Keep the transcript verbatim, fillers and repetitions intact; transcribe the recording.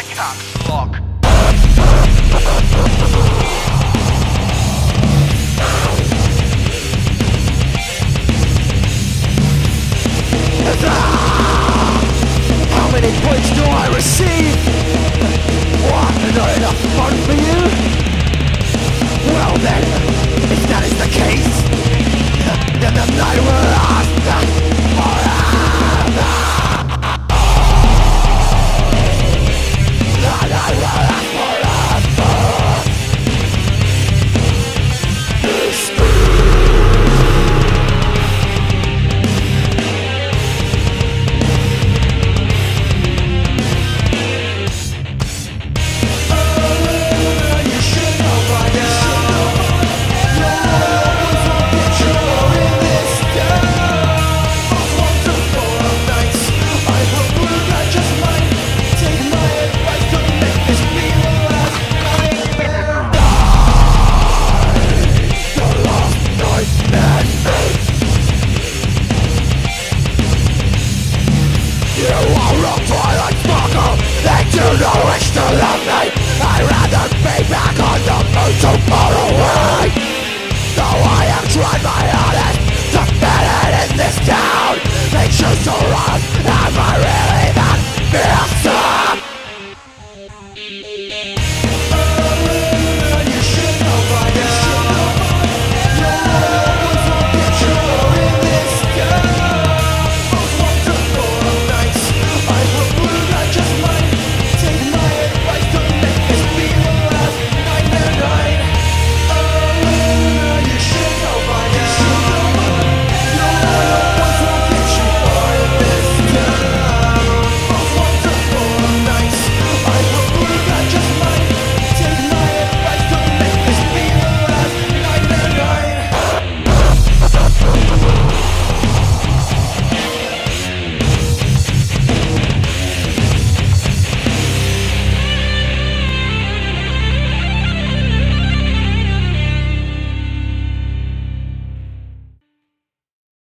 caps lock. How many points do I receive? What, not enough fun for you? Well then, if that is the case, then the night will last forever. The night will last forever. You know it's to love me. I'd rather be back on the moon so far away. Though I have tried my